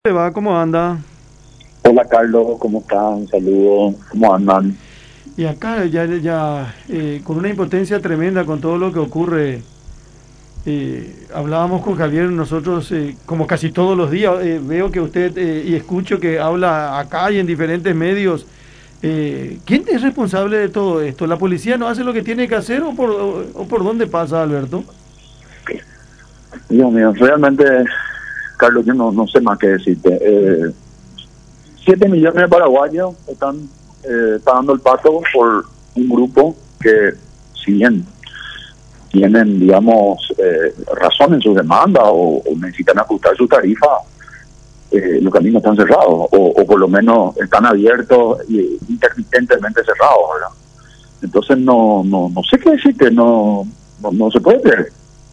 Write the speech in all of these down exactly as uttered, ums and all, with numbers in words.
¿Te va? ¿Cómo anda? Hola Carlos, ¿cómo estás? Un saludo, ¿cómo andan? Y acá ya, ya eh, con una impotencia tremenda con todo lo que ocurre. Eh, hablábamos con Javier, nosotros eh, como casi todos los días, eh, veo que usted eh, y escucho que habla acá y en diferentes medios. Eh, ¿quién es responsable de todo esto? ¿La policía no hace lo que tiene que hacer o por, o, o por dónde pasa, Alberto? Dios mío, realmente, Carlos, yo no, no sé más qué decirte. Eh, siete millones de paraguayos están eh, pagando el pato por un grupo que, si bien tienen, digamos, eh, razón en sus demandas o, o necesitan ajustar su tarifa, eh, los caminos están cerrados o, o por lo menos están abiertos y intermitentemente cerrados, ¿verdad? Entonces no no no sé qué decirte, no no, no se puede creer.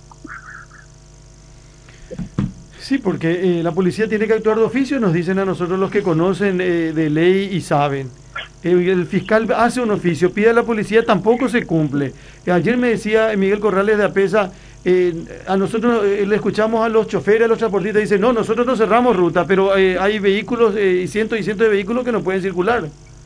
Sí, porque eh, la policía tiene que actuar de oficio, nos dicen a nosotros los que conocen eh, de ley y saben. Eh, el fiscal hace un oficio, pide a la policía, tampoco se cumple. Eh, ayer me decía Miguel Corrales de Apesa, eh, a nosotros eh, le escuchamos a los choferes, a los transportistas, dicen, no, nosotros no cerramos ruta, pero eh, hay vehículos eh, y cientos y cientos de vehículos que no pueden circular.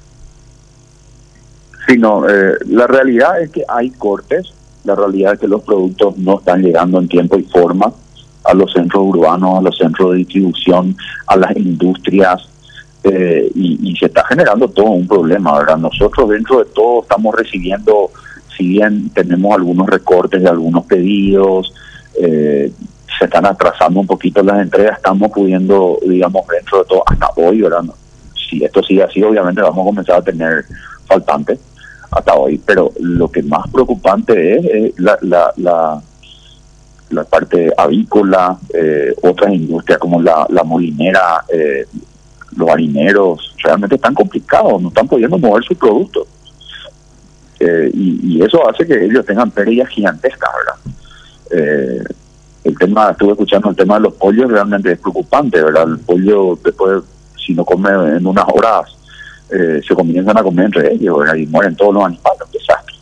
Sino eh, la realidad es que hay cortes, la realidad es que los productos no están llegando en tiempo y forma a los centros urbanos, a los centros de distribución, a las industrias, eh, y, y se está generando todo un problema, ¿verdad? Nosotros dentro de todo estamos recibiendo, si bien tenemos algunos recortes de algunos pedidos, eh, se están atrasando un poquito las entregas, estamos pudiendo, digamos, dentro de todo, hasta hoy, ¿verdad? Si esto sigue así, obviamente vamos a comenzar a tener faltantes hasta hoy, pero lo que más preocupante es, es la, la, la, la parte avícola, eh, otras industrias como la, la molinera, eh, los harineros, realmente están complicados, no están pudiendo mover sus productos. Eh, y, y eso hace que ellos tengan pérdidas gigantescas, ¿verdad? Eh, el tema, estuve escuchando el tema de los pollos, realmente es preocupante, ¿verdad? El pollo, después, si no come en unas horas, eh, se comienzan a comer entre ellos, ¿verdad? Y mueren todos los animales, un desastre.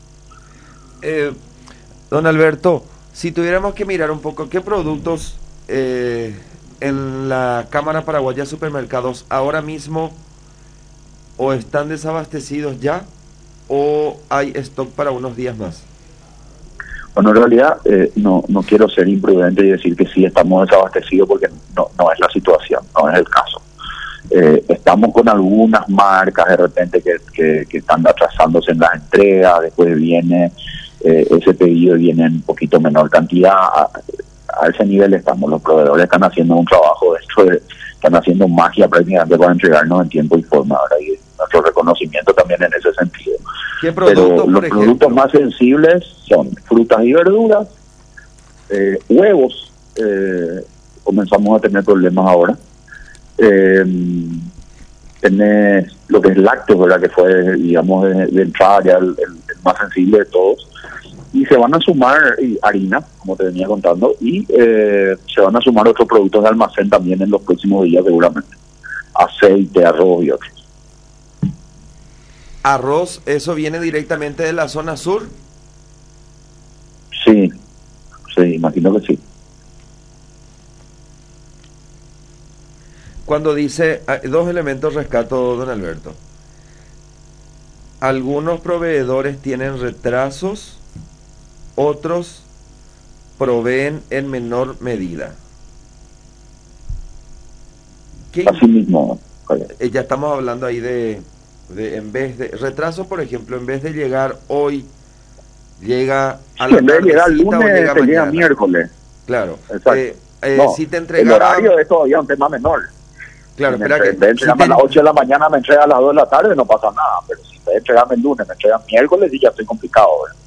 Eh, don Alberto, si tuviéramos que mirar un poco qué productos eh, en la Cámara Paraguaya de Supermercados ahora mismo o están desabastecidos ya o hay stock para unos días más. Bueno, en realidad eh, no no quiero ser imprudente y decir que sí estamos desabastecidos porque no no es la situación, no es el caso. Eh, estamos con algunas marcas de repente que, que, que están atrasándose en las entregas, después viene eh, ese pedido y viene en un poquito menor cantidad. A, a ese nivel estamos, los proveedores están haciendo un trabajo dentro de, están haciendo magia prácticamente para entregarnos en tiempo y forma, ¿verdad? Y nuestro reconocimiento también en ese sentido. ¿Qué productos, Pero por los ejemplo? productos más sensibles son frutas y verduras, eh, huevos, eh, comenzamos a tener problemas ahora. Eh, tenés lo que es lácteos, ¿verdad? Que fue, digamos, de, de entrada ya el, el, el más sensible de todos. Y se van a sumar y harina, como te venía contando, y eh, se van a sumar otros productos de almacén también en los próximos días seguramente. Aceite, arroz y otros. Arroz, ¿eso viene directamente de la zona sur? Sí, sí, imagino que sí. Cuando dice, ah, dos elementos rescato, don Alberto. Algunos proveedores tienen retrasos, otros proveen en menor medida. ¿Qué? Así mismo. Eh, ya estamos hablando ahí de, de, en vez de, retraso, por ejemplo, en vez de llegar hoy, llega a Sí, la en vez de llegar tardecita o lunes, llega te llega mañana. miércoles. Claro. Exacto. Eh, eh, No, si te el entregaban... horario es todavía un tema menor. Claro, Si me espera entre- que... en vez de si entregarme te- a las ocho de la mañana, me entrega a las dos de la tarde, no pasa nada. Pero si en vez de entregarme el lunes, me entregan miércoles y ya estoy complicado, ¿verdad?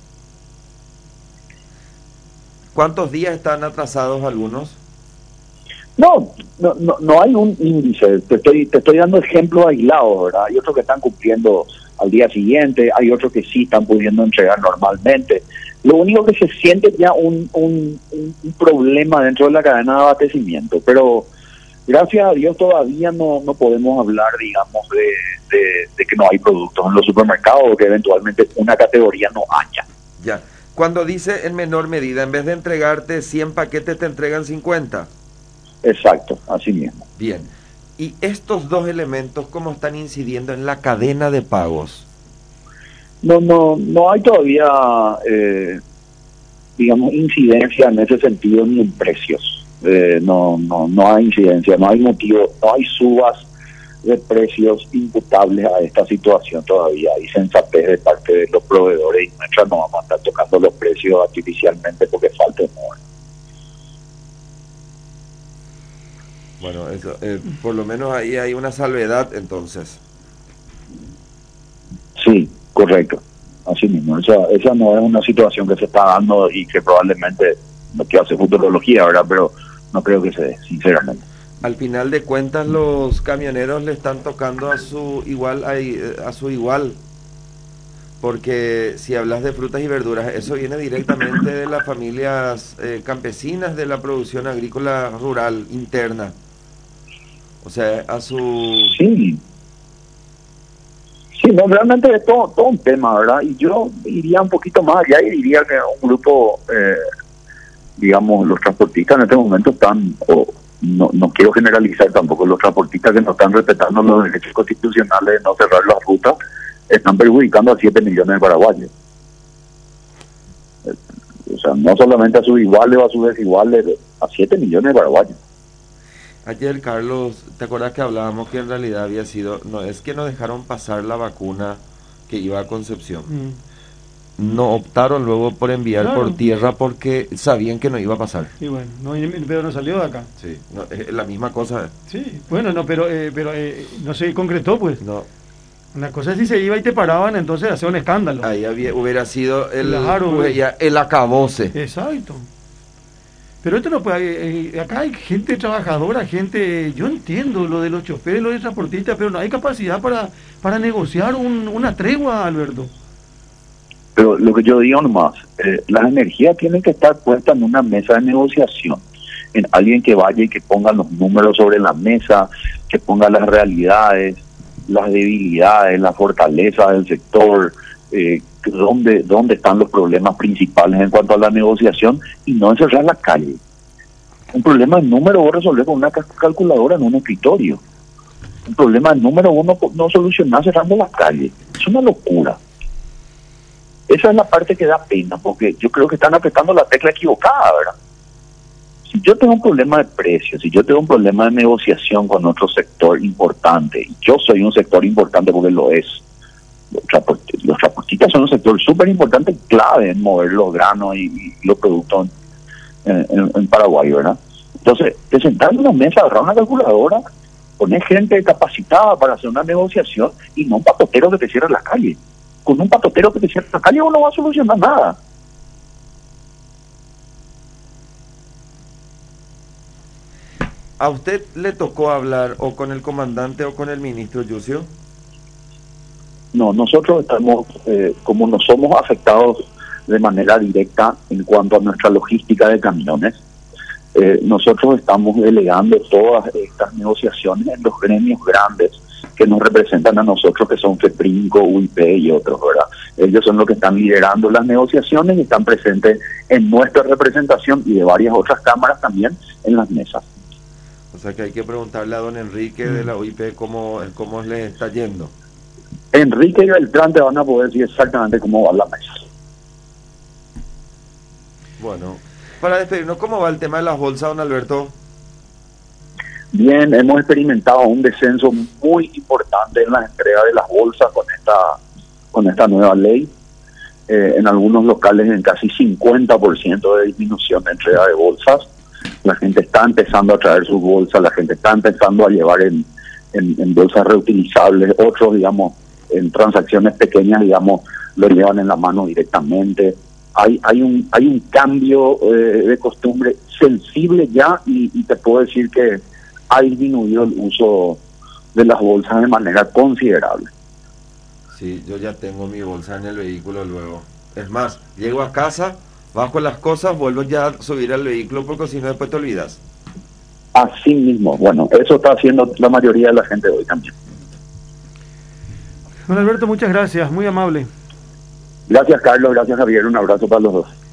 ¿Cuántos días están atrasados algunos? No, no, no, no hay un índice. Te estoy, te estoy dando ejemplos aislados, ¿verdad? Hay otros que están cumpliendo al día siguiente, hay otros que sí están pudiendo entregar normalmente. Lo único que se siente es ya un, un, un, un problema dentro de la cadena de abastecimiento, pero gracias a Dios todavía no, no podemos hablar, digamos, de, de, de que no hay productos en los supermercados o que eventualmente una categoría no haya. Ya. Cuando dice en menor medida, en vez de entregarte cien paquetes, te entregan cincuenta. Exacto, así mismo. Bien. ¿Y estos dos elementos cómo están incidiendo en la cadena de pagos? No, no, no hay todavía, eh, digamos, incidencia en ese sentido ni en precios. Eh, no, no, no hay incidencia, no hay motivo, no hay subas de precios imputables a esta situación todavía. Hay sensatez de parte de los proveedores y nuestra no vamos a estar tocando los precios artificialmente porque falta humor. Bueno, eso, eh, por lo menos ahí hay una salvedad entonces. Sí, correcto. Así mismo. Esa, esa no es una situación que se está dando y que probablemente, no quiero hacer futurología, ¿verdad? Pero no creo que se dé, sinceramente. Al final de cuentas los camioneros le están tocando a su igual a, a su igual, porque si hablas de frutas y verduras, eso viene directamente de las familias eh, campesinas de la producción agrícola rural interna, o sea, a su... Sí, sí, no, realmente es todo, todo un tema, ¿verdad? Y yo iría un poquito más allá y diría que un grupo, eh, digamos, los transportistas en este momento están... o No, no quiero generalizar tampoco, los transportistas que no están respetando los derechos constitucionales de no cerrar las rutas están perjudicando a siete millones de paraguayos. O sea, no solamente a sus iguales o a sus desiguales, a siete millones de paraguayos. Ayer, Carlos, ¿te acuerdas que hablábamos que en realidad había sido, no es que no dejaron pasar la vacuna que iba a Concepción? Mm. No optaron luego por enviar claro. por tierra porque sabían que no iba a pasar. Y bueno, no, pero no salió de acá. Sí, no, es la misma cosa. Sí, bueno, no, pero eh, pero eh, no se concretó, pues. No. Una cosa es si se iba y te paraban, entonces hacía un escándalo. Ahí había, hubiera sido el, claro, ya, el acabose. Exacto. Pero esto no puede, eh, acá hay gente trabajadora, gente, yo entiendo lo de los choferes, lo de transportistas, pero no hay capacidad para, para negociar un, una tregua, Alberto. Pero lo que yo digo nomás, eh, las energías tienen que estar puestas en una mesa de negociación, en alguien que vaya y que ponga los números sobre la mesa, que ponga las realidades, las debilidades, las fortalezas del sector, eh, dónde, dónde están los problemas principales en cuanto a la negociación y no encerrar la calle. Un problema de número vos resolver con una calculadora en un escritorio. Un problema de número uno no solucionar cerrando la calle. Es una locura. Esa es la parte que da pena, porque yo creo que están apretando la tecla equivocada, ¿verdad? Si yo tengo un problema de precios, si yo tengo un problema de negociación con otro sector importante, y yo soy un sector importante porque lo es, los, transport, los transportistas son un sector súper importante y clave en mover los granos y, y los productos en, en, en Paraguay, ¿verdad? Entonces, te sentás en una mesa, agarrar una calculadora, poner gente capacitada para hacer una negociación y no un patotero que te cierre la calle. Con un patotero que te cierre la calle uno no va a solucionar nada. ¿A usted le tocó hablar o con el comandante o con el ministro Yucio? No, nosotros estamos, eh, como no somos afectados de manera directa en cuanto a nuestra logística de camiones, eh, nosotros estamos delegando todas estas negociaciones en los gremios grandes que nos representan a nosotros, que son FEPRINCO, U I P y otros, ¿verdad? Ellos son los que están liderando las negociaciones y están presentes en nuestra representación y de varias otras cámaras también en las mesas. O sea que hay que preguntarle a don Enrique de la U I P cómo, cómo le está yendo. Enrique y Beltrán te van a poder decir exactamente cómo va la mesa. Bueno, para despedirnos, ¿cómo va el tema de las bolsas, don Alberto? Bien, hemos experimentado un descenso muy importante en la entrega de las bolsas con esta con esta nueva ley. Eh, en algunos locales en casi cincuenta por ciento de disminución de entrega de bolsas. La gente está empezando a traer sus bolsas, la gente está empezando a llevar en, en, en bolsas reutilizables, otros, digamos, en transacciones pequeñas, digamos, lo llevan en la mano directamente. Hay hay un hay un cambio eh, de costumbre sensible ya y, y te puedo decir que ha disminuido el uso de las bolsas de manera considerable. Sí, yo ya tengo mi bolsa en el vehículo luego. Es más, llego a casa, bajo las cosas, vuelvo ya a subir al vehículo porque si no después te olvidas. Así mismo, bueno, eso está haciendo la mayoría de la gente hoy también. Don Alberto, muchas gracias, muy amable. Gracias, Carlos, gracias, Javier, un abrazo para los dos.